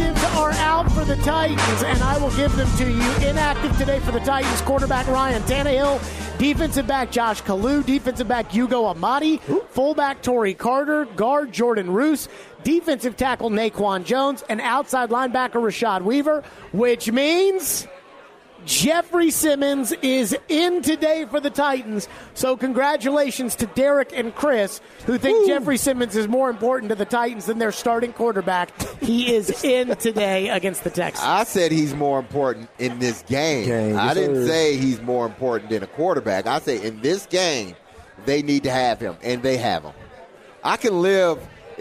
inactives are out for the Titans, and I will give them to you. Inactive today for the Titans, quarterback Ryan Tannehill, defensive back Josh Kalu, defensive back Hugo Amadi, fullback Torrey Carter, guard Jordan Roos, defensive tackle Naquan Jones, and outside linebacker Rashad Weaver, which means Jeffrey Simmons is in today for the Titans. So congratulations to Derek and Chris, who think Jeffrey Simmons is more important to the Titans than their starting quarterback. He is in today against the Texans. I said he's more important in this game. I didn't say he's more important than a quarterback. I say in this game, they need to have him, and they have him. I can live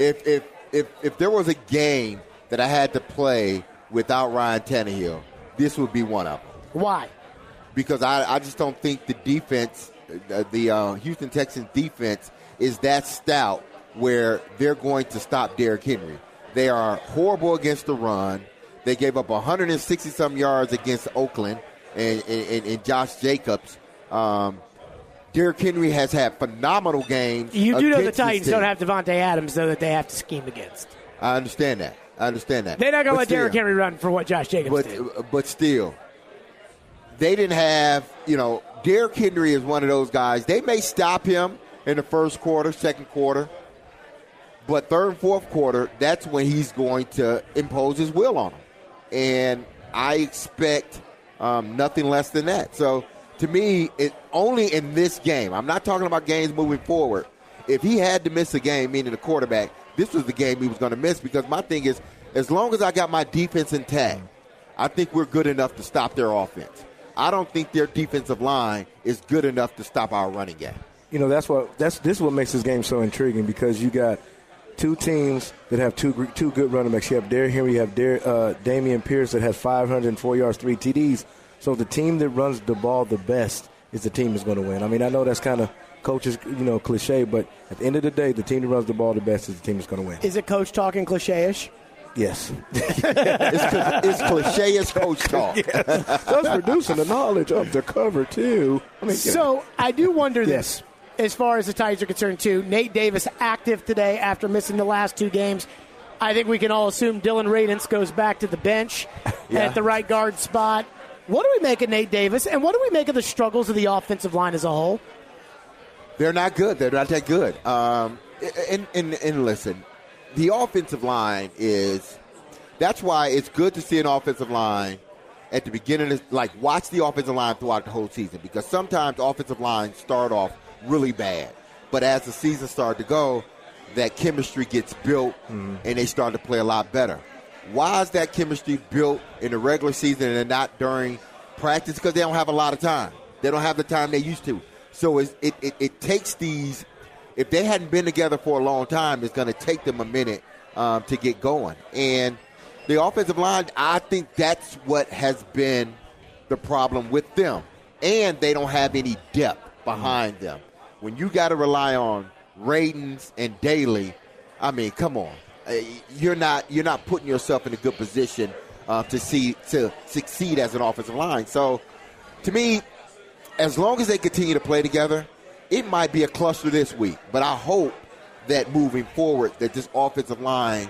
if there was a game that I had to play without Ryan Tannehill, this would be one of them. Why? Because I just don't think the defense, the Houston Texans defense, is that stout where they're going to stop Derrick Henry. They are horrible against the run. They gave up 160-some yards against Oakland and Josh Jacobs. Derrick Henry has had phenomenal games. You do know the Titans don't have Devontae Adams, though, that they have to scheme against. I understand that. They're not going to let Derrick Henry run for what Josh Jacobs did. But still, they didn't have, Derrick Henry is one of those guys. They may stop him in the first quarter, second quarter, but third and fourth quarter, that's when he's going to impose his will on them. And I expect nothing less than that. So, to me, only in this game, I'm not talking about games moving forward. If he had to miss a game, meaning the quarterback, this was the game he was going to miss, because my thing is, as long as I got my defense intact, I think we're good enough to stop their offense. I don't think their defensive line is good enough to stop our running game. This is what makes this game so intriguing, because you got two teams that have two good running backs. You have Derrick Henry, you have Dameon Pierce that has 504 yards, 3 TDs. So the team that runs the ball the best is the team that's going to win. I mean, I know that's kind of coach's, cliche, but at the end of the day, the team that runs the ball the best is the team that's going to win. Is it coach talking cliche-ish? Yes. It's cliche as coach talk. Yes. That's reducing the knowledge of the cover, too. I do wonder this, as far as the Titans are concerned, too. Nate Davis active today after missing the last 2 games. I think we can all assume Dylan Radunz goes back to the bench at the right guard spot. What do we make of Nate Davis, and what do we make of the struggles of the offensive line as a whole? They're not good. They're not that good. And listen, the offensive line that's why it's good to see an offensive line at the beginning, watch the offensive line throughout the whole season, because sometimes offensive lines start off really bad. But as the season started to go, that chemistry gets built, and they start to play a lot better. Why is that chemistry built in the regular season and not during practice? Because they don't have a lot of time. They don't have the time they used to. So it takes these – if they hadn't been together for a long time, it's going to take them a minute to get going. And the offensive line, I think that's what has been the problem with them. And they don't have any depth behind them. When you got to rely on Radunz and Daly, I mean, come on. You're not putting yourself in a good position to succeed as an offensive line. So, to me, as long as they continue to play together, it might be a cluster this week. But I hope that moving forward, that this offensive line,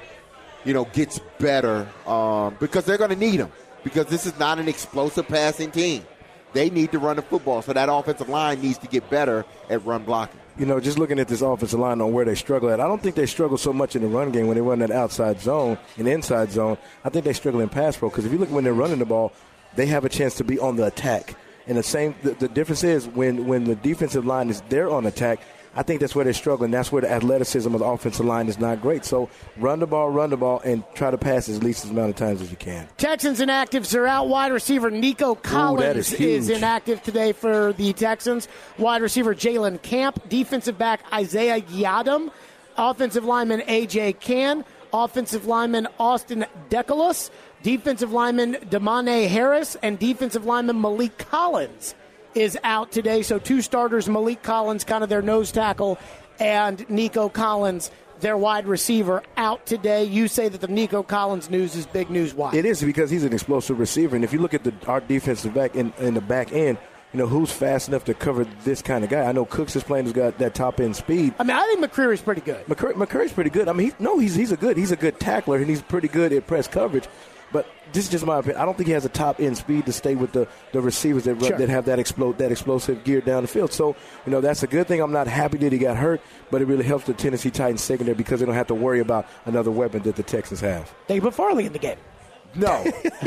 gets better because they're going to need them. Because this is not an explosive passing team. They need to run the football, so that offensive line needs to get better at run blocking. Just looking at this offensive line on where they struggle at, I don't think they struggle so much in the run game when they run that outside zone and inside zone. I think they struggle in pass pro, because if you look when they're running the ball, they have a chance to be on the attack. And the difference is when the defensive line is there on attack, I think that's where they're struggling. That's where the athleticism of the offensive line is not great. So run the ball, and try to pass as least as amount of times as you can. Texans inactives are out. Wide receiver Nico Collins is inactive today for the Texans. Wide receiver Jalen Camp. Defensive back Isaiah Yiadom. Offensive lineman A.J. Cann. Offensive lineman Austin Deculus. Defensive lineman Damane Harris. And defensive lineman Malik Collins is out today. So 2 starters, Malik Collins, kind of their nose tackle, and Nico Collins, their wide receiver, out today. You say that the Nico Collins news is big news. Why? It is, because he's an explosive receiver. And if you look at our defensive back in the back end, who's fast enough to cover this kind of guy? I know Cooks is playing, who's got that top-end speed. I mean, I think McCreary's pretty good. McCreary's pretty good. I mean, he's a good tackler, and he's pretty good at press coverage. But this is just my opinion. I don't think he has a top-end speed to stay with the receivers that have that explosive gear down the field. So, that's a good thing. I'm not happy that he got hurt, but it really helps the Tennessee Titans secondary because they don't have to worry about another weapon that the Texans have. They put Farley in the game. No. No.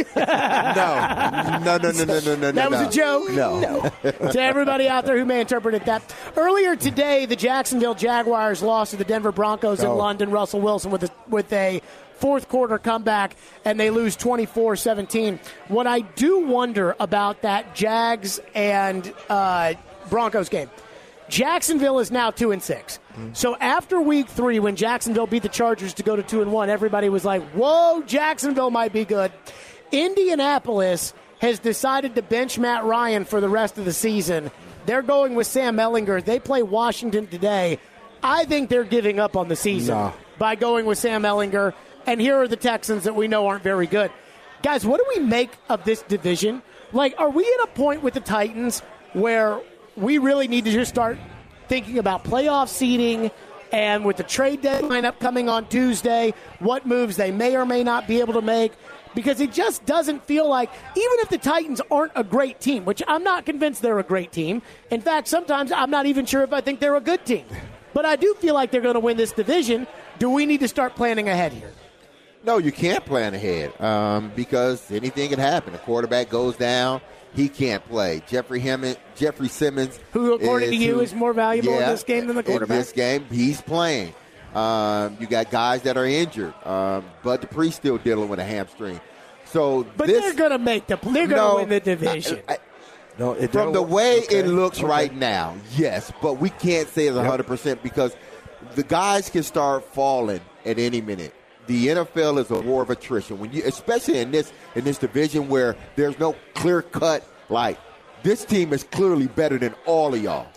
That was a joke? No. To everybody out there who may interpret it that. Earlier today, the Jacksonville Jaguars lost to the Denver Broncos in London. Russell Wilson with a fourth quarter comeback, and they lose 24-17. What I do wonder about that Jags and Broncos game, Jacksonville is now 2-6. So after week 3, when Jacksonville beat the Chargers to go to 2-1, everybody was like, whoa, Jacksonville might be good. Indianapolis has decided to bench Matt Ryan for the rest of the season. They're going with Sam Ehlinger. They play Washington today. I think they're giving up on the season by going with Sam Ehlinger. And here are the Texans that we know aren't very good. Guys, what do we make of this division? Like, are we at a point with the Titans where we really need to just start thinking about playoff seeding, and with the trade deadline upcoming on Tuesday, what moves they may or may not be able to make? Because it just doesn't feel like, even if the Titans aren't a great team, which I'm not convinced they're a great team. In fact, sometimes I'm not even sure if I think they're a good team. But I do feel like they're going to win this division. Do we need to start planning ahead here? No, you can't plan ahead because anything can happen. A quarterback goes down. He can't play. Jeffrey Simmons, who according to you is more valuable in this game than the quarterback. In this game, he's playing. You got guys that are injured. Bud Dupree's still dealing with a hamstring. But they're going to they're going to win the division. From the way it looks right now, yes. But we can't say it's 100% because the guys can start falling at any minute. The NFL is a war of attrition. Especially in this division where there's no clear cut, like this team is clearly better than all of y'all.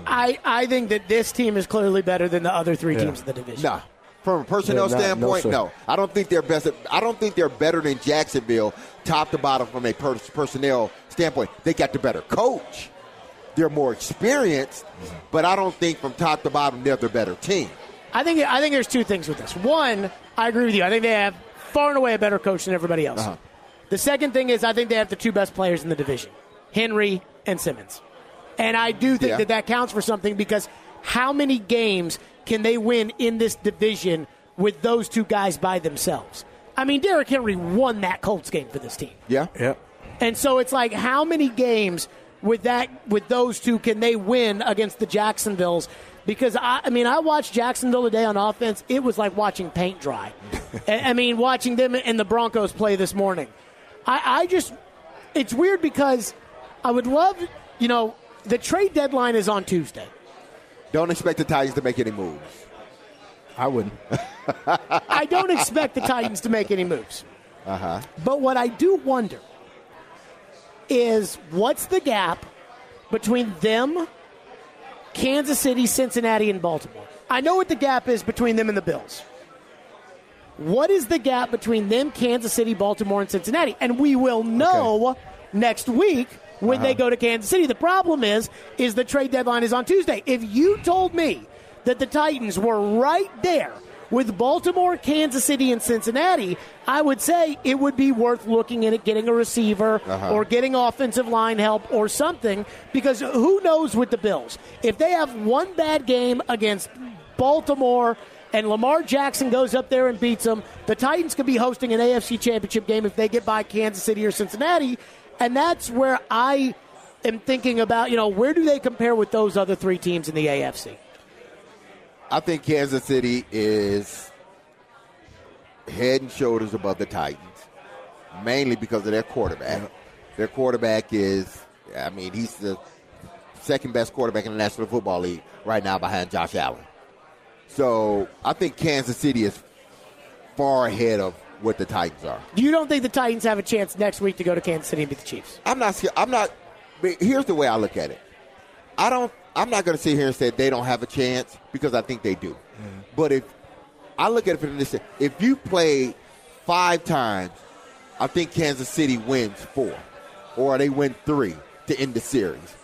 I think that this team is clearly better than the other three teams in the division. No. From a personnel standpoint, no. I don't think they're best. I don't think they're better than Jacksonville, top to bottom from a personnel standpoint. They got the better coach. They're more experienced, but I don't think from top to bottom they're the better team. I think there's two things with this. One, I agree with you. I think they have far and away a better coach than everybody else. The second thing is I think they have the two best players in the division, Henry and Simmons. And I do think that counts for something because how many games can they win in this division with those two guys by themselves? I mean, Derrick Henry won that Colts game for this team. Yeah. And so it's like how many games with those two can they win against the Jacksonvilles? Because, I watched Jacksonville today on offense. It was like watching paint dry. Watching them and the Broncos play this morning. It's weird because I would love, the trade deadline is on Tuesday. Don't expect the Titans to make any moves. I wouldn't. I don't expect the Titans to make any moves. But what I do wonder is what's the gap between them, Kansas City, Cincinnati, and Baltimore? I know what the gap is between them and the Bills. What is the gap between them, Kansas City, Baltimore, and Cincinnati? And we will know next week when they go to Kansas City. The problem is the trade deadline is on Tuesday. If you told me that the Titans were right there with Baltimore, Kansas City, and Cincinnati, I would say it would be worth looking at getting a receiver or getting offensive line help or something, because who knows with the Bills. If they have one bad game against Baltimore and Lamar Jackson goes up there and beats them, the Titans could be hosting an AFC Championship game if they get by Kansas City or Cincinnati, and that's where I am thinking about, where do they compare with those other three teams in the AFC? I think Kansas City is head and shoulders above the Titans, mainly because of their quarterback. Their quarterback is, he's the second best quarterback in the National Football League right now behind Josh Allen. So I think Kansas City is far ahead of what the Titans are. You don't think the Titans have a chance next week to go to Kansas City and beat the Chiefs? I'm not. Here's the way I look at it. I'm not going to sit here and say they don't have a chance because I think they do. But if I look at it from this, if you play 5 times, I think Kansas City wins 4, or they win 3 to end the series.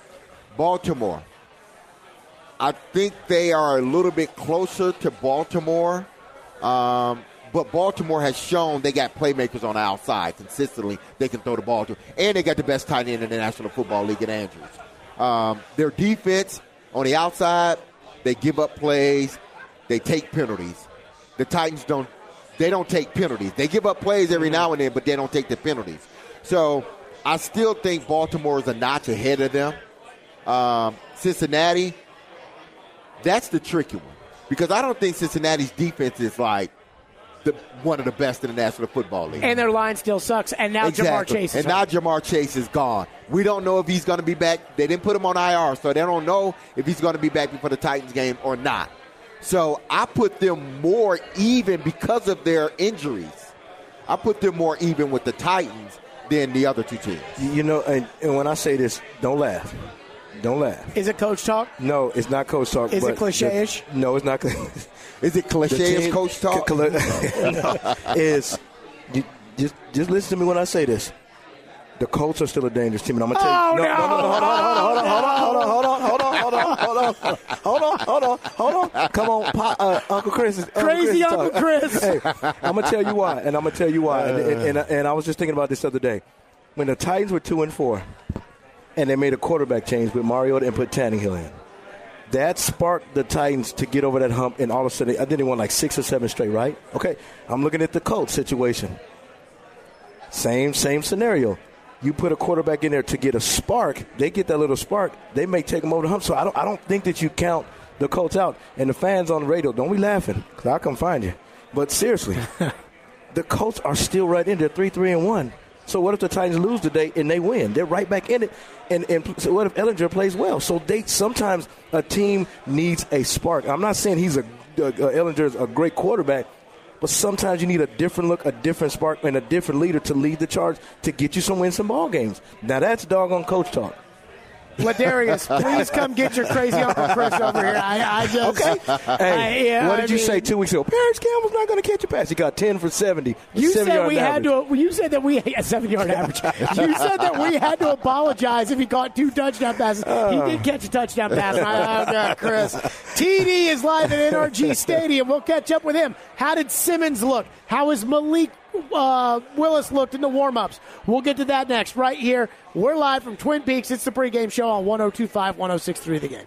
Baltimore. I think they are a little bit closer to Baltimore, but Baltimore has shown they got playmakers on the outside consistently. They can throw the ball to, and they got the best tight end in the National Football League at Andrews. Their defense on the outside, they give up plays, they take penalties. The Titans don't take penalties. They give up plays every now and then, but they don't take the penalties. So I still think Baltimore is a notch ahead of them. Cincinnati, that's the tricky one, because I don't think Cincinnati's defense is like one of the best in the National Football League. And their line still sucks, and now Jamar Chase is now Jamar Chase is gone. We don't know if he's going to be back. They didn't put him on IR, so they don't know if he's going to be back before the Titans game or not. So I put them more even because of their injuries. I put them more even with the Titans than the other two teams. You know, and when I say this, don't laugh. Don't laugh. Is it coach talk? No, it's not coach talk. Is it cliche-ish? No, it's not. Is it cliche-ish coach talk? No, just listen to me when I say this. The Colts are still a dangerous team, and I'm gonna tell you. Hold on. Come on, Uncle Chris. Crazy Uncle Chris. Hey, I'm gonna tell you why, and I was just thinking about this the other day. When the Titans were 2-4, and they made a quarterback change with Mariota and put Tannehill in, that sparked the Titans to get over that hump, and all of a sudden, I think they won like 6 or 7 straight, right? Okay, I'm looking at the Colts situation. Same scenario. You put a quarterback in there to get a spark, they get that little spark, they may take them over the hump. So I don't think that you count the Colts out. And the fans on the radio, don't be laughing, because I'll come find you. But seriously, the Colts are still right in there, 3-1. So what if the Titans lose today and they win? They're right back in it. And so what if Ellinger plays well? So sometimes a team needs a spark. I'm not saying Ellinger's a great quarterback, but sometimes you need a different look, a different spark, and a different leader to lead the charge to get you some ball games. Now that's doggone coach talk. Ladarius, please come get your crazy Uncle Chris over here. Okay. Hey, what did you say 2 weeks ago? Paris Campbell's not going to catch a pass. He got 10 for 70. You said we had to. You said that we a 7-yard average. You said that we had to apologize if he caught 2 touchdown passes. He did catch a touchdown pass. Oh, God, Chris. TD is live at NRG Stadium. We'll catch up with him. How did Simmons look? How is Malik Willis looked in the warm-ups? We'll get to that next right here. We're live from Twin Peaks. It's the pregame show on 102.5, 106.3 The Game.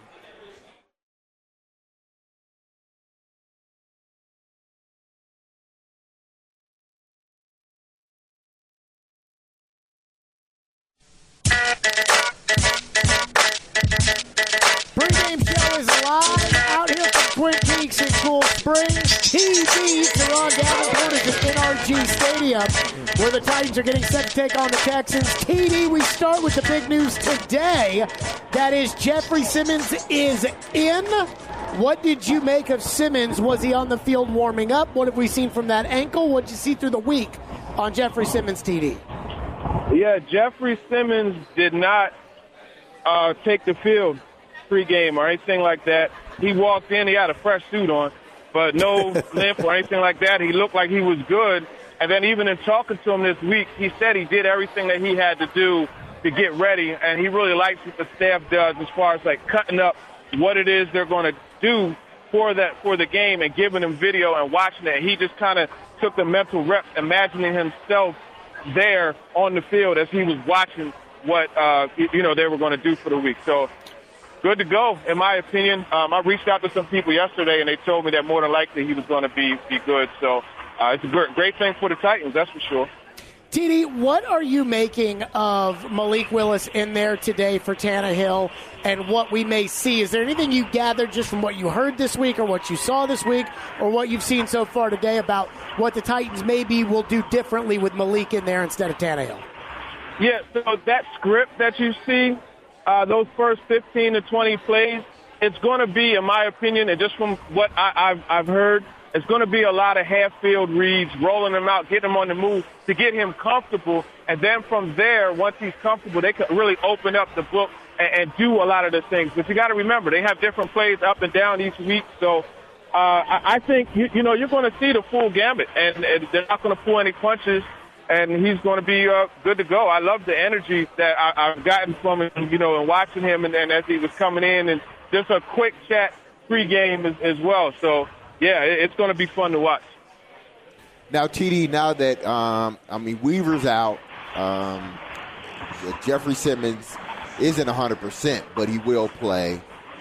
Pregame show is live out here from Twin Peaks in Cool Springs. TD, Teron Davenport is at NRG Stadium, where the Titans are getting set to take on the Texans. TD, we start with the big news today. That is Jeffrey Simmons is in. What did you make of Simmons? Was he on the field warming up? What have we seen from that ankle? What did you see through the week on Jeffrey Simmons, TD? Yeah, Jeffrey Simmons did not take the field pregame or anything like that. He walked in, he had a fresh suit on, but no limp or anything like that. He looked like he was good. And then even in talking to him this week, he said he did everything that he had to do to get ready, and he really likes what the staff does as far as like cutting up what it is they're going to do for the game and giving him video and watching it. He just kind of took the mental reps, imagining himself there on the field as he was watching what they were going to do for the week. So good to go, in my opinion. I reached out to some people yesterday, and they told me that more than likely he was going to be good. So it's a great thing for the Titans, that's for sure. TD, what are you making of Malik Willis in there today for Tannehill and what we may see? Is there anything you gathered just from what you heard this week or what you saw this week or what you've seen so far today about what the Titans maybe will do differently with Malik in there instead of Tannehill? Yeah, so that script that you see, those first 15 to 20 plays, it's going to be, in my opinion, and just from what I've heard, it's going to be a lot of half-field reads, rolling him out, getting him on the move to get him comfortable. And then from there, once he's comfortable, they can really open up the book and do a lot of the things. But you got to remember, they have different plays up and down each week. So I think, you're going to see the full gambit, and they're not going to pull any punches. and he's going to be good to go. I love the energy that I've gotten from him, and watching him, and as he was coming in, and just a quick chat pregame as well. So, yeah, it's going to be fun to watch. Now, TD, now that, Weaver's out, Jeffrey Simmons isn't 100%, but he will play.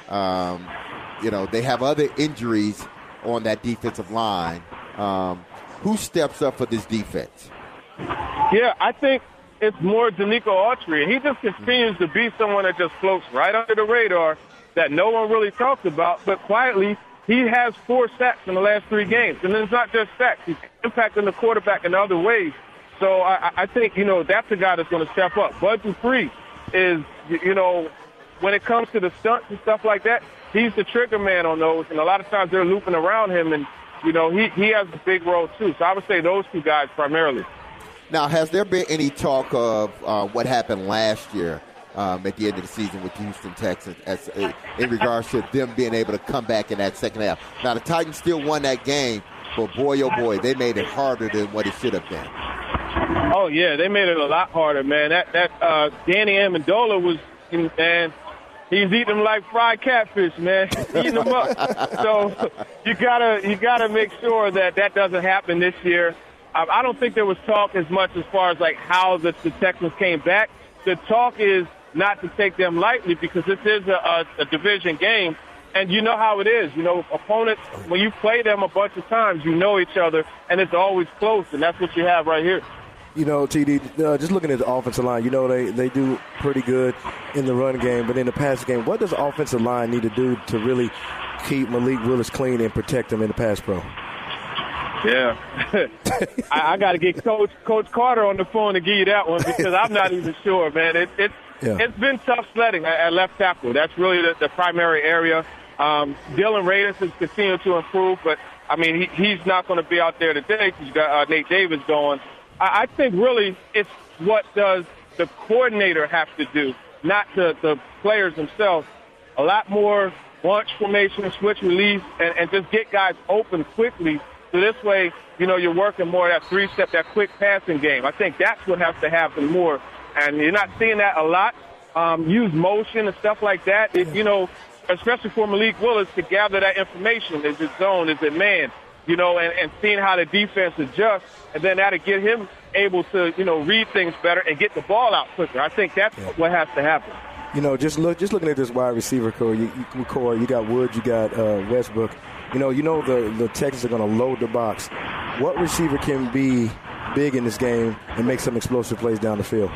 They have other injuries on that defensive line. Who steps up for this defense? Yeah, I think it's more Danico Autry. He just continues to be someone that just floats right under the radar that no one really talks about, but quietly he has 4 sacks in the last 3 games. And it's not just sacks. He's impacting the quarterback in other ways. So I think, that's a guy that's going to step up. Bud Dupree is, when it comes to the stunts and stuff like that, he's the trigger man on those. And a lot of times they're looping around him, and, he has a big role too. So I would say those 2 guys primarily. Now, has there been any talk of what happened last year at the end of the season with the Houston Texans in regards to them being able to come back in that second half? Now, the Titans still won that game, but boy, oh boy, they made it harder than what it should have been. Oh, yeah, they made it a lot harder, man. That Danny Amendola was, man, he's eating them like fried catfish, man. Eating them up. So you gotta make sure that doesn't happen this year. I don't think there was talk as much as far as like how the Texans came back. The talk is not to take them lightly because this is a division game, and you know how it is. Opponents, when you play them a bunch of times, you know each other, and it's always close, and that's what you have right here. TD, just looking at the offensive line, they do pretty good in the run game, but in the pass game, what does the offensive line need to do to really keep Malik Willis clean and protect him in the pass pro? Yeah. I got to get Coach Carter on the phone to give you that one because I'm not even sure, man. It's been tough sledding at left tackle. That's really the primary area. Dylan Reyes has continued to improve, but, he's not going to be out there today because you got Nate Davis going. I think really it's what does the coordinator have to do, not the players themselves. A lot more bunch formation, switch release, and just get guys open quickly. So this way, you're working more that 3-step, that quick passing game. I think that's what has to happen more. And you're not seeing that a lot. Use motion and stuff like that. Especially for Malik Willis to gather that information. Is it zone? Is it man? And seeing how the defense adjusts, and then that'll get him able to, read things better and get the ball out quicker. I think that's what has to happen. Just looking at this wide receiver core, you got Woods, you got Westbrook. The Texans are going to load the box. What receiver can be big in this game and make some explosive plays down the field?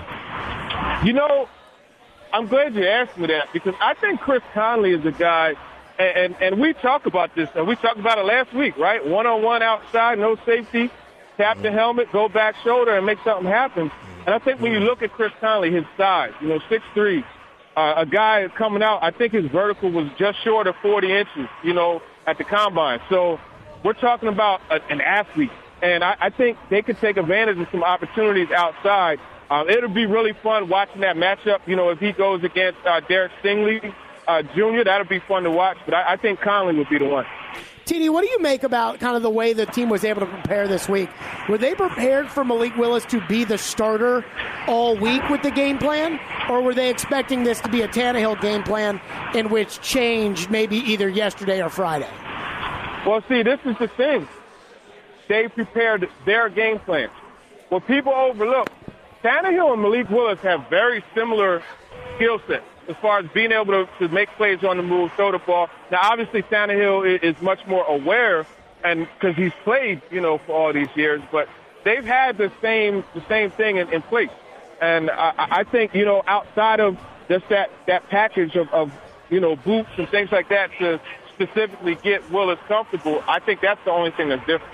I'm glad you asked me that because I think Chris Conley is a guy, and we talked about this, and we talked about it last week, right? One-on-one outside, no safety, tap the helmet, go back shoulder, and make something happen. And I think when you look at Chris Conley, his size, 6'3", a guy coming out, I think his vertical was just short of 40 inches, at the combine. So we're talking about an athlete, and I think they could take advantage of some opportunities outside. It'll be really fun watching that matchup. If he goes against Derek Stingley Jr., that'll be fun to watch. But I think Conley would be the one. TD, what do you make about kind of the way the team was able to prepare this week? Were they prepared for Malik Willis to be the starter all week with the game plan? Or were they expecting this to be a Tannehill game plan in which changed maybe either yesterday or Friday? Well, see, this is the thing. They prepared their game plan. What people overlook, Tannehill and Malik Willis have very similar skill sets as far as being able to make plays on the move, throw the ball. Now, obviously, Tannehill is much more aware, and because he's played, for all these years, but they've had the same thing in place. And I think, outside of just that package of boots and things like that to specifically get Willis comfortable, I think that's the only thing that's different.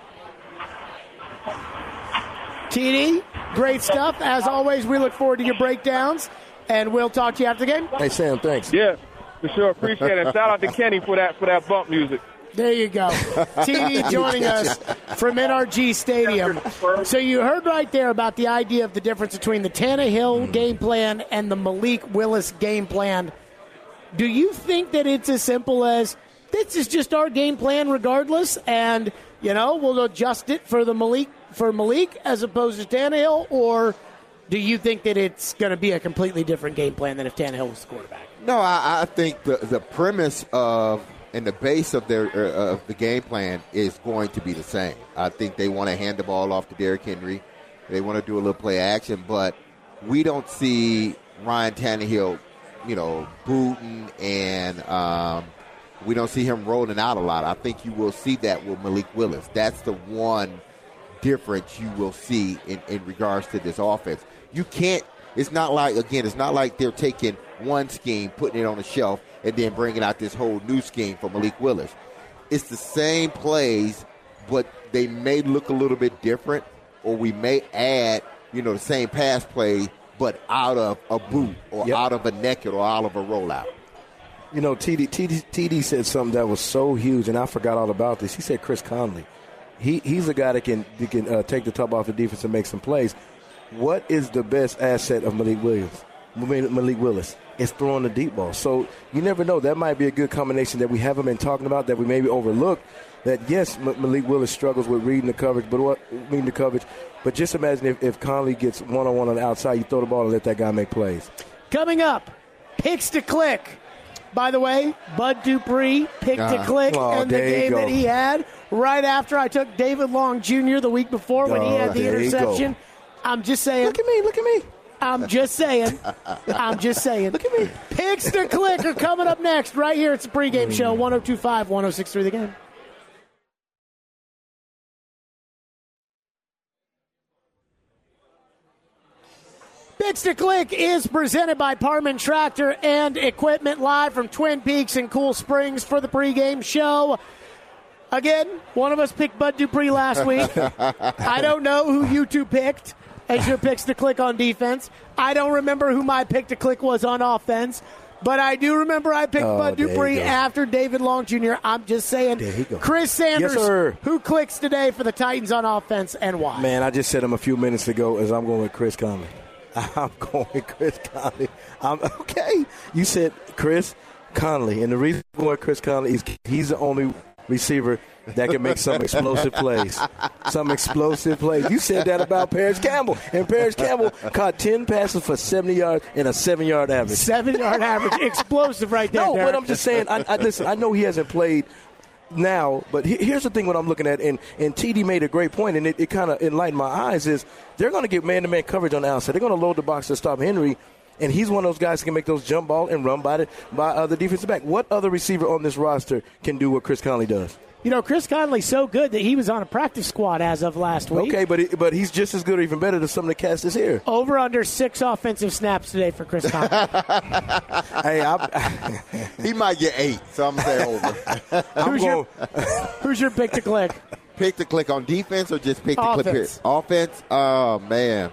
TD, great stuff. As always, we look forward to your breakdowns, and we'll talk to you after the game. Hey, Sam, thanks. Yeah, for sure. Appreciate it. Shout out to Kenny for that bump music. There you go. TD joining us from NRG Stadium. So you heard right there about the idea of the difference between the Tannehill game plan and the Malik Willis game plan. Do you think that it's as simple as this is just our game plan regardless, and, we'll adjust it for the Malik for Malik as opposed to Tannehill, or do you think that it's going to be a completely different game plan than if Tannehill was the quarterback? No, I think the premise of and the base of their of the game plan is going to be the same. I think they want to hand the ball off to Derrick Henry. They want to do a little play action, but we don't see Ryan Tannehill, booting, and we don't see him rolling out a lot. I think you will see that with Malik Willis. That's the one difference you will see in regards to this offense. You can't. It's not like they're taking one scheme, putting it on the shelf, and then bringing out this whole new scheme for Malik Willis. It's the same plays, but they may look a little bit different, or we may add, the same pass play, but out of a boot or out of a naked or out of a rollout. TD said something that was so huge, and I forgot all about this. He said Chris Conley. He's a guy that can take the top off the defense and make some plays. What is the best asset of Malik Willis? It's throwing the deep ball. So you never know. That might be a good combination that we haven't been talking about, that we maybe overlooked. That, yes, Malik Willis struggles with reading the coverage, but just imagine if Conley gets one-on-one on the outside, you throw the ball and let that guy make plays. Coming up, picks to click. By the way, Bud Dupree picked to click in the game that he had right after I took David Long Jr. the week before when he had the interception. I'm just saying. Look at me. I'm just saying. Look at me. Picks to click are coming up next right here. It's the pregame show, 102.5, 106.3 The Game. Picks to Click is presented by Parman Tractor and Equipment, live from Twin Peaks and Cool Springs for the pregame show. Again, one of us picked Bud Dupree last week. I don't know who you two picked as your picks to click on defense. I don't remember who my pick to click was on offense. But I do remember I picked Bud Dupree after David Long Jr. I'm just saying, Chris Sanders, who clicks today for the Titans on offense and why? Man, I just said him a few minutes ago as I'm going with Chris Conley. I'm going with Chris Conley. Okay. You said Chris Conley. And the reason I'm going with Chris Conley is he's the only receiver that can make some explosive plays. You said that about Paris Campbell. And Paris Campbell caught 10 passes for 70 yards and a 7-yard average. 7-yard average. Explosive right there, No, Derek. but I'm just saying, listen, I know he hasn't played now, but here's the thing what I'm looking at, and TD made a great point, and it kind of enlightened my eyes, is they're going to get man-to-man coverage on the outside. They're going to load the box to stop Henry, and he's one of those guys who can make those jump ball and run by the defensive back. What other receiver on this roster can do what Chris Conley does? Chris Conley's so good that he was on a practice squad as of last week. Okay, but he's just as good or even better than some of the cast is here. Over under 6 offensive snaps today for Chris Conley. He might get 8, so I'm going to say over. Who's your pick to click? Pick to click on defense or just pick to click here? Offense? Oh, man.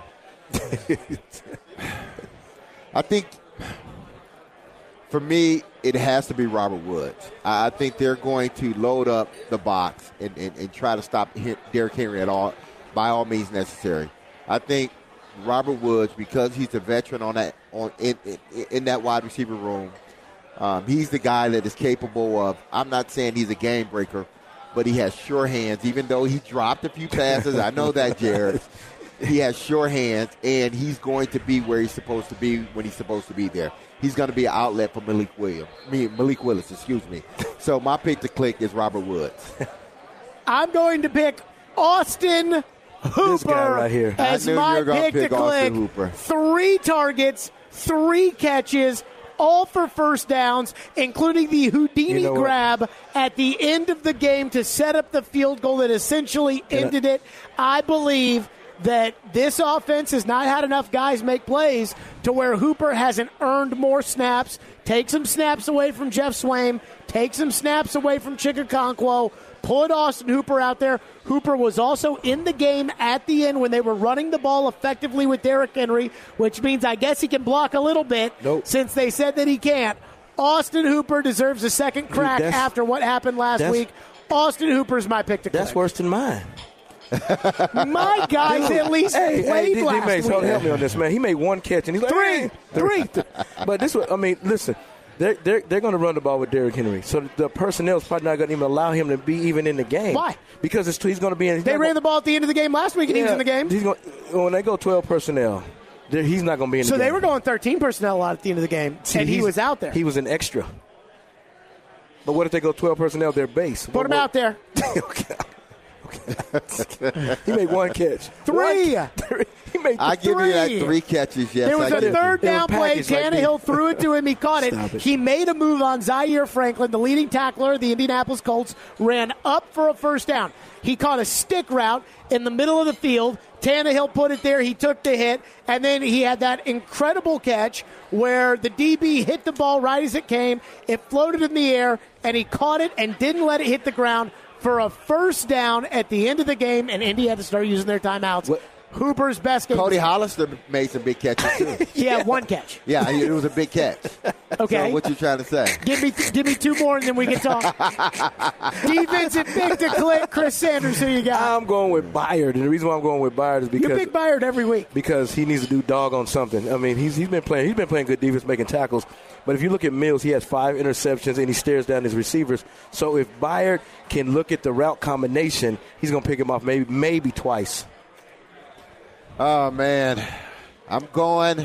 I think for me, it has to be Robert Woods. I think they're going to load up the box and try to stop Derrick Henry by all means necessary. I think Robert Woods, because he's a veteran in that wide receiver room, he's the guy that is capable of, I'm not saying he's a game breaker, but he has sure hands. Even though he dropped a few passes, I know that, Jared. He has sure hands, and he's going to be where he's supposed to be when he's supposed to be there. He's going to be an outlet for Malik Willis. So my pick to click is Robert Woods. I'm going to pick Austin Hooper this guy right here. as my pick to click. 3 targets, 3 catches, all for first downs, including the Houdini grab at the end of the game to set up the field goal that essentially ended it. I believe that this offense has not had enough guys make plays to where Hooper hasn't earned more snaps. Take some snaps away from Jeff Swaim. Take some snaps away from Chikakonkwo. Put Austin Hooper out there. Hooper was also in the game at the end when they were running the ball effectively with Derrick Henry, which means I guess he can block a little bit since they said that he can't. Austin Hooper deserves a second crack after what happened last week. Austin Hooper's my pick to click. That's worse than mine. My guys at least played last week. Help me on this, man. He made 1 catch, and he's like, 3. But this was, listen, They're going to run the ball with Derrick Henry. So the personnel is probably not going to even allow him to be even in the game. Why? Because he's going to be in. They ran the ball at the end of the game last week, and he was in the game. When they go 12 personnel, he's not going to be in the game. So they were going 13 personnel a lot at the end of the game, and he was out there. He was an extra. But what if they go 12 personnel, their base? Put him out there. Okay. He made one catch. Three. He made I give you that 3 catches, yes. There was a third down play. Tannehill threw it to him. He caught it. He made a move on Zaire Franklin, the leading tackler of the Indianapolis Colts, ran up for a first down. He caught a stick route in the middle of the field. Tannehill put it there. He took the hit. And then he had that incredible catch where the DB hit the ball right as it came. It floated in the air, and he caught it and didn't let it hit the ground for a first down at the end of the game, and Indy had to start using their timeouts. What? Hooper's best game. Cody Hollister made some big catches, too. Yeah, one catch. Yeah, it was a big catch. Okay. So what you trying to say? Give me 2 more, and then we can talk. Defensive pick to click. Chris Sanders, who you got? I'm going with Byard, and the reason why I'm going with Byard is because you pick Byard every week because he needs to do dog on something. I mean, he's been playing good defense, making tackles. But if you look at Mills, he has 5 interceptions, and he stares down his receivers. So if Byard can look at the route combination, he's going to pick him off maybe twice. Oh, man. I'm going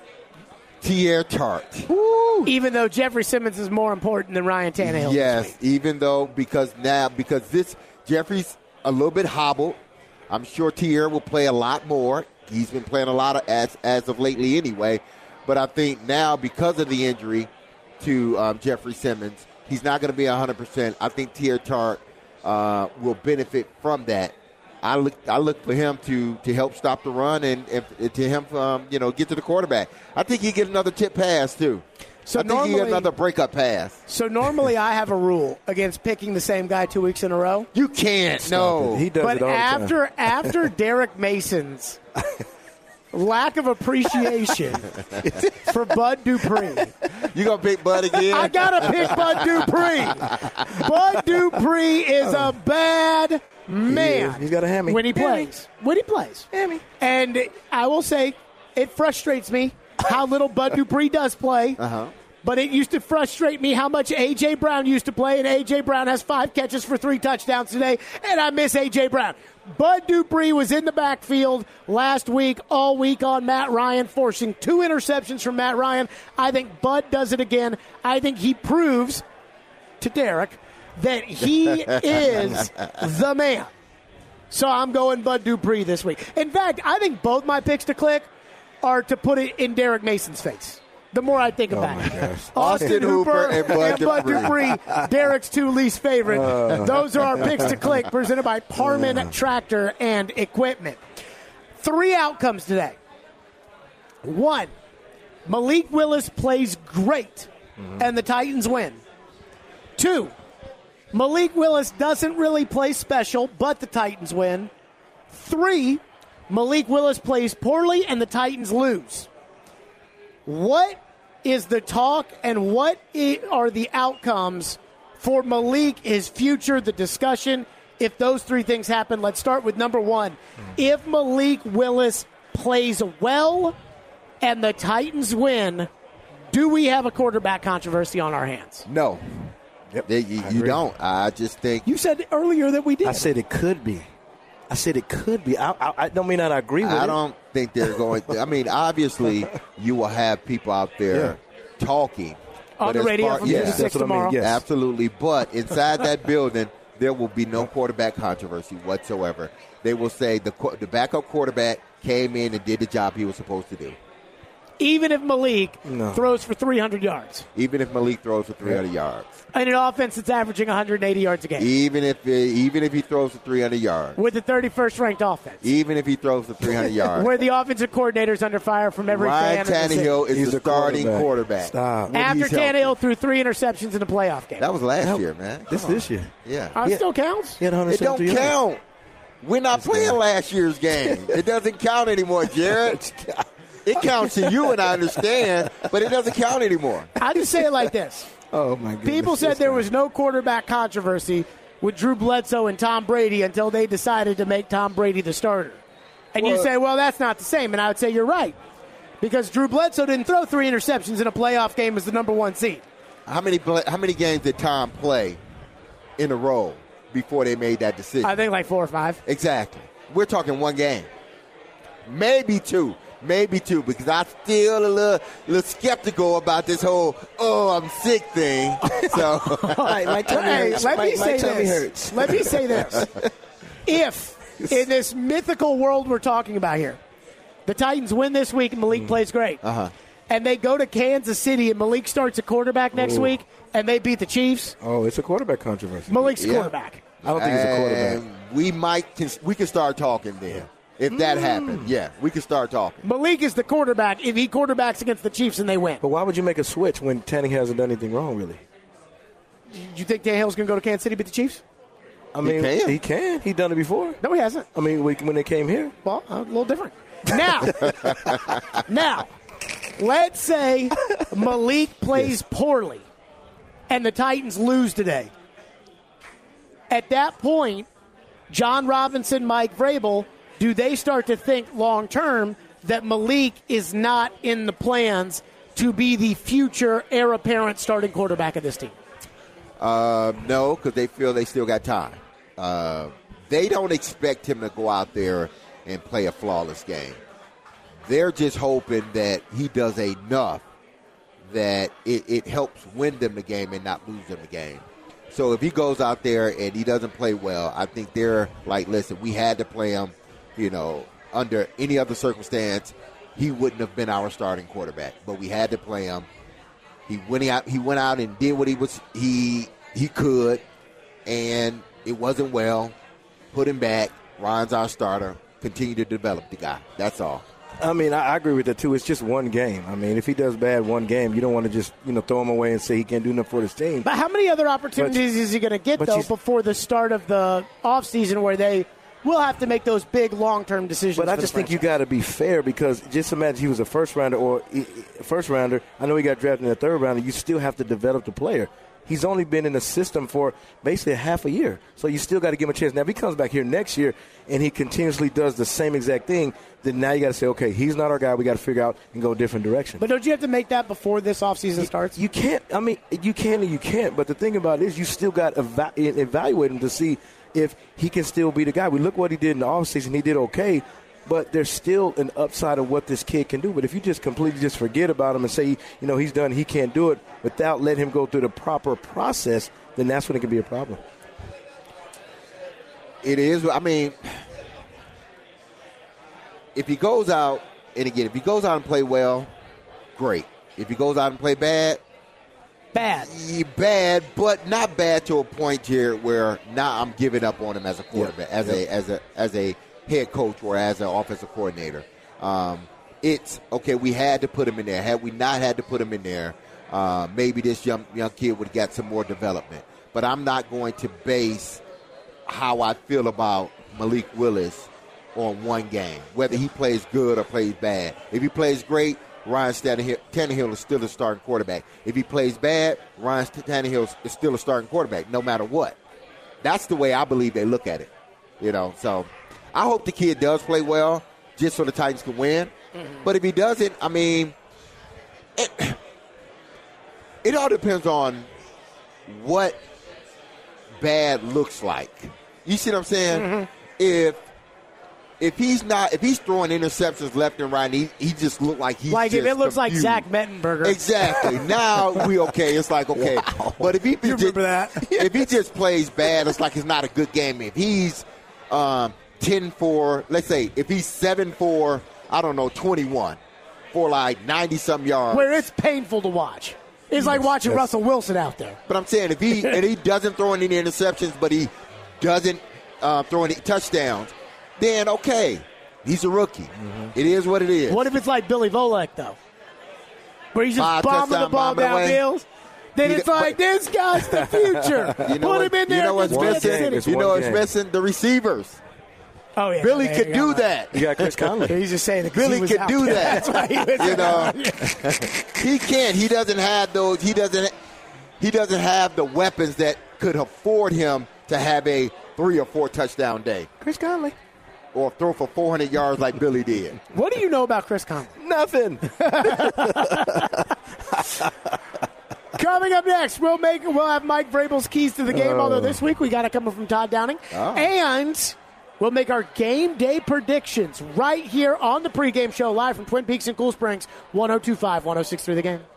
Teair Tart. Even though Jeffrey Simmons is more important than Ryan Tannehill. Yes, even though because this Jeffrey's a little bit hobbled. I'm sure Teair will play a lot more. He's been playing a lot as of lately anyway. But I think now because of the injury to Jeffrey Simmons, he's not going to be 100%. I think Teair Tart will benefit from that. I look for him to help stop the run and to him get to the quarterback. I think he get another tip pass too. I think he get another breakup pass. So normally I have a rule against picking the same guy 2 weeks in a row. You can't. No, he does it all the time. After Derek Mason's lack of appreciation for Bud Dupree. You gonna pick Bud again? I gotta pick Bud Dupree. Bud Dupree is a bad man. He's got a hammy. When he plays. Hammy. And I will say, it frustrates me how little Bud Dupree does play. But it used to frustrate me how much A.J. Brown used to play, and A.J. Brown has 5 catches for 3 touchdowns today, and I miss A.J. Brown. Bud Dupree was in the backfield last week, all week on Matt Ryan, forcing 2 interceptions from Matt Ryan. I think Bud does it again. I think he proves to Derek that he is the man. So I'm going Bud Dupree this week. In fact, I think both my picks to click are to put it in Derek Mason's face. The more I think about it. Austin Hooper and Bud Dupree, Derek's 2 least favorite. Those are our picks to click, presented by Parman Tractor and Equipment. 3 outcomes today. 1, Malik Willis plays great, and the Titans win. 2, Malik Willis doesn't really play special, but the Titans win. 3, Malik Willis plays poorly, and the Titans lose. What is the talk and what are the outcomes for Malik, his future, the discussion, if those 3 things happen? Let's start with number 1. If Malik Willis plays well and the Titans win, do we have a quarterback controversy on our hands? No. Yep. You don't. I just think. You said earlier that we did. I said it could be. I don't mean that I agree with it. I don't think they're going. I mean, obviously, you will have people out there talking. On the radio from 2 to 6 tomorrow. I mean, yes. Absolutely. But inside that building, there will be no quarterback controversy whatsoever. They will say the backup quarterback came in and did the job he was supposed to do. Even if Malik throws for 300 yards. Even if Malik throws for 300 yards. And an offense that's averaging 180 yards a game. Even if he throws for 300 yards. With the 31st ranked offense. Even if he throws for 300 yards. Where the offensive coordinator's under fire from every Ryan fan. Tannehill is the starting quarterback. Stop. After Tannehill threw 3 interceptions in a playoff game. That was last year, man. This year. Yeah. It still counts? It don't count. We're not playing last year's game. It doesn't count anymore, Jared. It counts to you, and I understand, but it doesn't count anymore. I just say it like this. Oh, my goodness. People said there was no quarterback controversy with Drew Bledsoe and Tom Brady until they decided to make Tom Brady the starter. And you say, well, that's not the same. And I would say you're right. Because Drew Bledsoe didn't throw 3 interceptions in a playoff game as the number 1 seed. How many games did Tom play in a row before they made that decision? I think like 4 or 5. Exactly. We're talking one game. Maybe two, because I'm still a little skeptical about this whole I'm sick thing. So my tummy hurts. Let me say tummy this. hurts. Let me say this. If in this mythical world we're talking about here, the Titans win this week and Malik plays great, and they go to Kansas City and Malik starts a quarterback next week and they beat the Chiefs. Oh, it's a quarterback controversy. Malik's quarterback. I don't think he's a quarterback. We can start talking then. If that happened, we can start talking. Malik is the quarterback if he quarterbacks against the Chiefs and they win. But why would you make a switch when Tannehill hasn't done anything wrong, really? You think Tannehill's going to go to Kansas City beat the Chiefs? I mean, he can. He's done it before. No, he hasn't. I mean, when they came here. Well, a little different. Now, let's say Malik plays poorly and the Titans lose today. At that point, John Robinson, Mike Vrabel, do they start to think long-term that Malik is not in the plans to be the future heir apparent starting quarterback of this team? No, because they feel they still got time. They don't expect him to go out there and play a flawless game. They're just hoping that he does enough that it helps win them the game and not lose them the game. So if he goes out there and he doesn't play well, I think they're like, listen, we had to play him. Under any other circumstance, he wouldn't have been our starting quarterback. But we had to play him. He went out and did what he could, and it wasn't well. Put him back. Ryan's our starter. Continue to develop the guy. That's all. I mean, I agree with that, too. It's just one game. I mean, if he does bad one game, you don't want to just, throw him away and say he can't do nothing for his team. But how many other opportunities is he going to get, though, before the start of the offseason where they will have to make those big long-term decisions? But I just think you got to be fair, because just imagine he was a first-rounder. I know he got drafted in the third rounder. You still have to develop the player. He's only been in the system for basically half a year. So you still got to give him a chance. Now, if he comes back here next year and he continuously does the same exact thing, then now you got to say, okay, he's not our guy. We got to figure out and go a different direction. But don't you have to make that before this offseason starts? You can't. I mean, you can and you can't. But the thing about it is you still got to evaluate him to see if he can still be the guy. We look what he did in the offseason. He did okay. But there's still an upside of what this kid can do. But if you just completely just forget about him and say, he's done, he can't do it, without letting him go through the proper process, then that's when it can be a problem. It is. I mean, if he goes out, and again, if he goes out and play well, great. If he goes out and play bad, but not bad to a point here where now I'm giving up on him as a quarterback, as a head coach or as an offensive coordinator. It's okay. We had to put him in there. Had we not had to put him in there, maybe this young kid would have got some more development. But I'm not going to base how I feel about Malik Willis on one game, whether he plays good or plays bad. If he plays great, Ryan Tannehill is still a starting quarterback. If he plays bad, Ryan Tannehill is still a starting quarterback, no matter what. That's the way I believe they look at it. So I hope the kid does play well just so the Titans can win. Mm-hmm. But if he doesn't, I mean, it all depends on what bad looks like. You see what I'm saying? Mm-hmm. If he's throwing interceptions left and right, and he just look like he's like just if it looks confused. Like Zach Mettenberger. Exactly. Now we okay. It's like okay. Wow. But if he if he just plays bad, it's like it's not a good game. If he's 10-4, let's say if he's 7-4, I don't know, 21 for like 90-something yards, where it's painful to watch. It's like watching Russell Wilson out there. But I'm saying if he doesn't throw any interceptions, but he doesn't throw any touchdowns, then okay, he's a rookie. Mm-hmm. It is what it is. What if it's like Billy Volek, though? Where he's just bombing the ball downfield? Then it's like, this guy's the future. Put him in there. You know what's missing? What's missing? The receivers. Oh, yeah. Billy could do that. You got Chris Conley. He's just saying that Billy could do that. That's why he was he can't. He doesn't have those. He doesn't have the weapons that could afford him to have a 3 or 4 touchdown day. Chris Conley. Or throw for 400 yards like Billy did. What do you know about Chris Conley? Nothing. Coming up next, we'll have Mike Vrabel's keys to the game, although this week we got it coming from Todd Downing. Oh. And we'll make our game day predictions right here on the pregame show live from Twin Peaks and Cool Springs, 102.5, 106.3 The Game.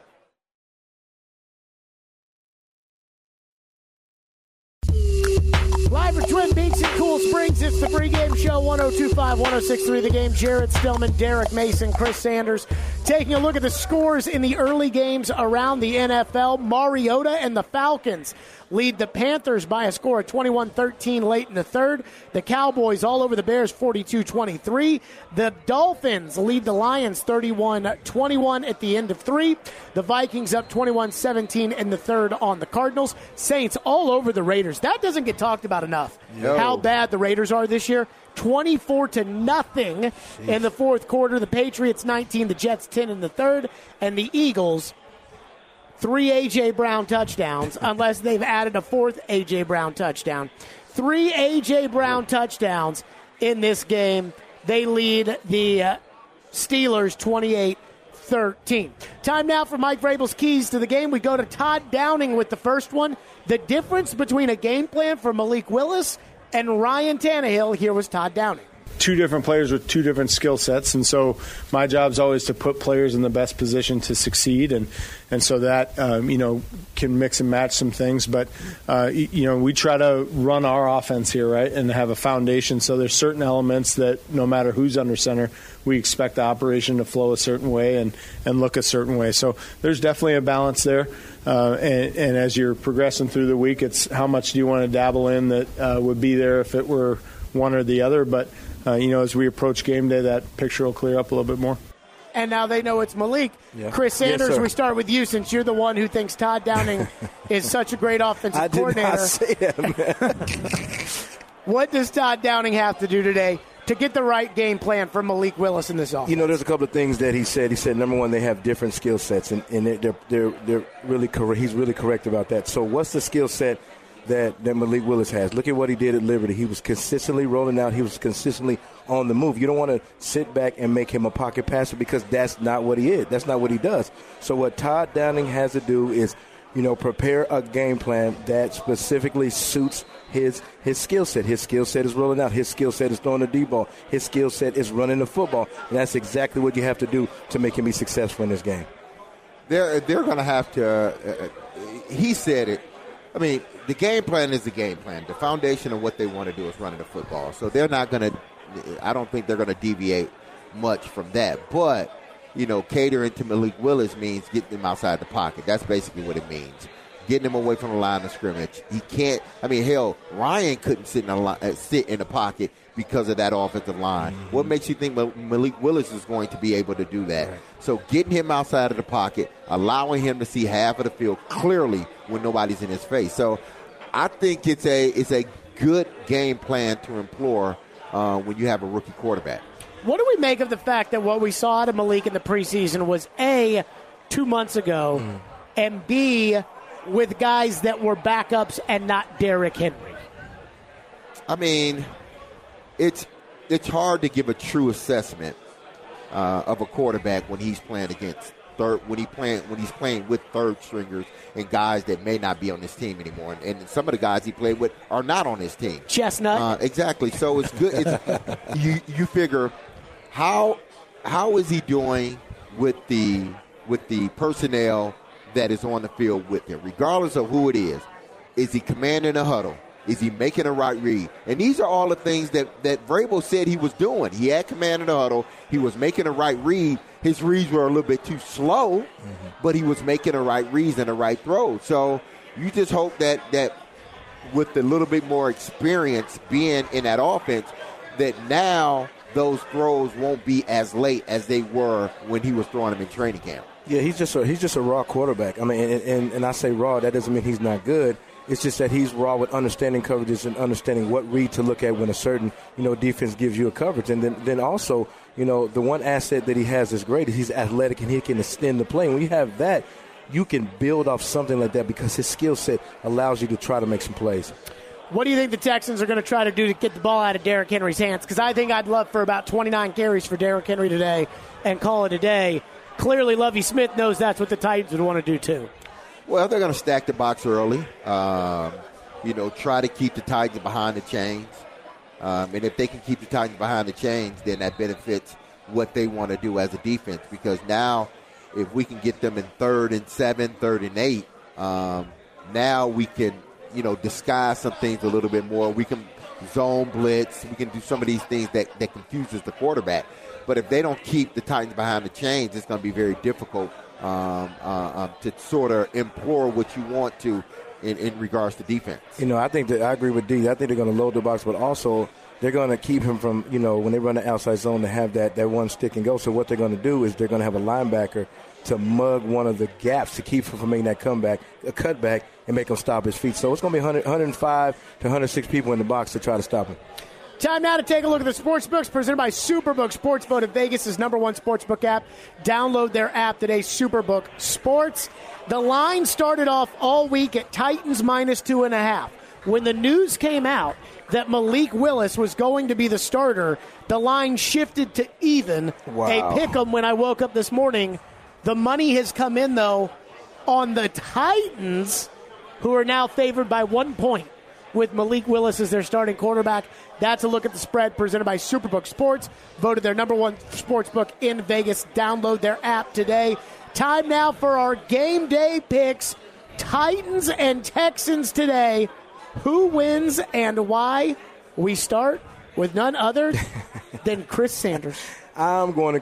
Live from Twin Peaks and Cool Springs, it's the pregame show, 102.5, 106.3 The Game. Jared Stillman, Derek Mason, Chris Sanders. Taking a look at the scores in the early games around the NFL. Mariota and the Falcons lead the Panthers by a score of 21-13 late in the third. The Cowboys all over the Bears, 42-23. The Dolphins lead the Lions 31-21 at the end of three. The Vikings up 21-17 in the third on the Cardinals. Saints all over the Raiders. That doesn't get talked about enough. No. How bad the Raiders are this year. 24-0 in the fourth quarter. The Patriots 19, the Jets 10 in the third, and the Eagles 3 A.J. Brown touchdowns, unless they've added a fourth A.J. Brown touchdown. 3 A.J. Brown touchdowns in this game. They lead the Steelers 28-13. Time now for Mike Vrabel's keys to the game. We go to Todd Downing with the first one. The difference between a game plan for Malik Willis and Ryan Tannehill. Here was Todd Downing. Two different players with two different skill sets, and so my job is always to put players in the best position to succeed, and so that can mix and match some things, but we try to run our offense here, right, and have a foundation. So there's certain elements that no matter who's under center, we expect the operation to flow a certain way and look a certain way. So there's definitely a balance there, and as you're progressing through the week, it's how much do you want to dabble in that would be there if it were one or the other, but as we approach game day, that picture will clear up a little bit more. And now they know it's Malik. Yeah. Chris Sanders, yes, we start with you since you're the one who thinks Todd Downing is such a great offensive coordinator. I did not say that. What does Todd Downing have to do today to get the right game plan for Malik Willis in this offense? There's a couple of things that he said. He said, number one, they have different skill sets, and they're really correct. He's really correct about that. So what's the skill set that Malik Willis has? Look at what he did at Liberty. He was consistently rolling out. He was consistently on the move. You don't want to sit back and make him a pocket passer because that's not what he is. That's not what he does. So what Todd Downing has to do is, prepare a game plan that specifically suits his skill set. His skill set is rolling out. His skill set is throwing the deep ball. His skill set is running the football. And that's exactly what you have to do to make him be successful in this game. They're going to have to he said it. I mean, the game plan is the game plan. The foundation of what they want to do is running the football. So they're not going to – I don't think they're going to deviate much from that. But, catering to Malik Willis means getting him outside the pocket. That's basically what it means. Getting him away from the line of scrimmage. He can't – Ryan couldn't sit in the pocket because of that offensive line. Mm-hmm. What makes you think Malik Willis is going to be able to do that? Right. So getting him outside of the pocket, allowing him to see half of the field clearly when nobody's in his face. So I think it's a good game plan to employ when you have a rookie quarterback. What do we make of the fact that what we saw out of Malik in the preseason was A, 2 months ago, and B, with guys that were backups and not Derrick Henry? I mean, it's hard to give a true assessment of a quarterback when he's playing against when he's playing with third stringers and guys that may not be on his team anymore, and some of the guys he played with are not on his team. Chestnut, exactly. So it's good. You figure how is he doing with the personnel that is on the field with him, regardless of who it is. Is he commanding a huddle? Is he making a right read? And these are all the things that Vrabel said he was doing. He had command of the huddle. He was making a right read. His reads were a little bit too slow, but he was making a right reads and a right throw. So you just hope that with a little bit more experience being in that offense, that now those throws won't be as late as they were when he was throwing them in training camp. Yeah, he's just a raw quarterback. I mean, and I say raw, that doesn't mean he's not good. It's just that he's raw with understanding coverages and understanding what read to look at when a certain, defense gives you a coverage. And then also, the one asset that he has is great is he's athletic and he can extend the play. When you have that, you can build off something like that because his skill set allows you to try to make some plays. What do you think the Texans are going to try to do to get the ball out of Derrick Henry's hands? Because I think I'd love for about 29 carries for Derrick Henry today and call it a day. Clearly, Lovie Smith knows that's what the Titans would want to do, too. Well, they're going to stack the box early. Try to keep the Titans behind the chains. And if they can keep the Titans behind the chains, then that benefits what they want to do as a defense. Because now, if we can get them in 3rd and 7, 3rd and 8, now we can, disguise some things a little bit more. We can zone blitz. We can do some of these things that confuses the quarterback. But if they don't keep the Titans behind the chains, it's going to be very difficult to sort of implore what you want to in regards to defense. I think that I agree with D. I think they're going to load the box, but also they're going to keep him from, when they run the outside zone to have that one stick and go. So what they're going to do is they're going to have a linebacker to mug one of the gaps to keep him from making that cutback, and make him stop his feet. So it's going to be 105 to 106 people in the box to try to stop him. Time now to take a look at the sportsbooks presented by Superbook Sports, voted Vegas' #1 sportsbook app. Download their app today, Superbook Sports. The line started off all week at Titans -2.5. When the news came out that Malik Willis was going to be the starter, the line shifted to even. Wow. A pick'em when I woke up this morning. The money has come in, though, on the Titans, who are now favored by 1 point with Malik Willis as their starting quarterback. That's a look at the spread presented by Superbook Sports, voted their #1 sportsbook in Vegas. Download their app today. Time now for our game day picks. Titans and Texans today. Who wins and why? We start with none other than Chris Sanders. I'm going to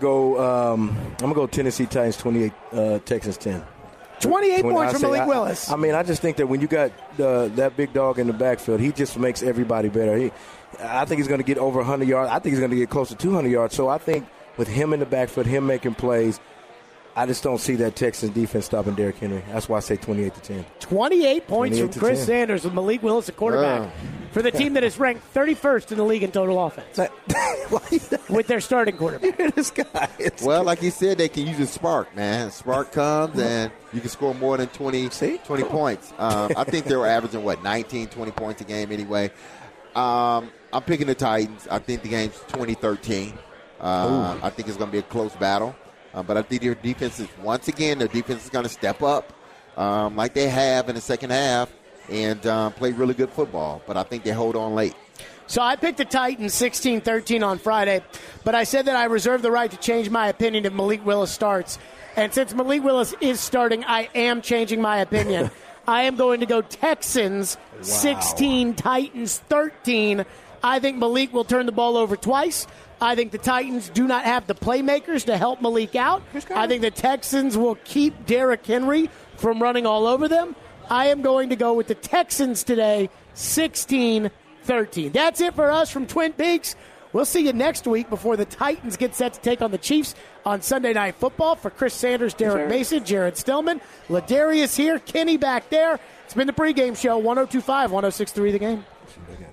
go Tennessee Titans 28, Texans 10. 28 points for Malik Willis. I just think that when you got that big dog in the backfield, he just makes everybody better. I think he's going to get over 100 yards. I think he's going to get close to 200 yards. So I think with him in the backfield, him making plays, I just don't see that Texans defense stopping Derrick Henry. That's why I say 28-10. 28 points from Chris Sanders with Malik Willis at quarterback for the team that is ranked 31st in the league in total offense with their starting quarterback. This guy. Like you said, they can use a spark, man. Spark comes and you can score more than 20 points. I think they were averaging, 19, 20 points a game anyway. I'm picking the Titans. I think the game's 20-13. I think it's going to be a close battle. But I think their defense is going to step up like they have in the second half and play really good football. But I think they hold on late. So I picked the Titans 16-13 on Friday, but I said that I reserve the right to change my opinion if Malik Willis starts. And since Malik Willis is starting, I am changing my opinion. I am going to go Texans 16, Titans 13. I think Malik will turn the ball over twice. I think the Titans do not have the playmakers to help Malik out. I think the Texans will keep Derrick Henry from running all over them. I am going to go with the Texans today, 16-13. That's it for us from Twin Peaks. We'll see you next week before the Titans get set to take on the Chiefs on Sunday Night Football. For Chris Sanders, Derek Mason, Jared Stillman, Ladarius here, Kenny back there. It's been the pregame show, 102.5, 106.3 The Game.